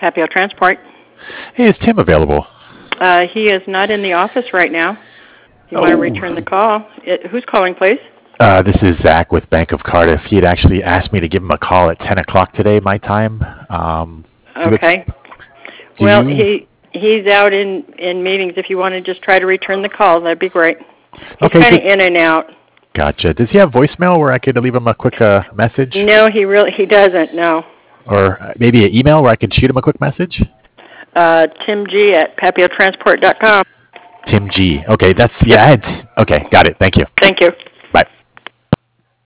Papio Transport. Hey, is Tim available? He is not in the office right now. You want to return the Oh. call? Who's calling, please? This is Zach with Bank of Cardiff. He had actually asked me to give him a call at 10 o'clock today, my time. Okay. Do Well, you? he's out in meetings. If you want to just try to return the call, that'd be great. He's Okay, kind of in and out. gotcha. Does he have voicemail where I could leave him a quick message? No, he doesn't. No. Or maybe an email where I could shoot him a quick message? Tim G at papiotransport.com. Tim G. Okay, okay, got it. Thank you. Thank you. Bye.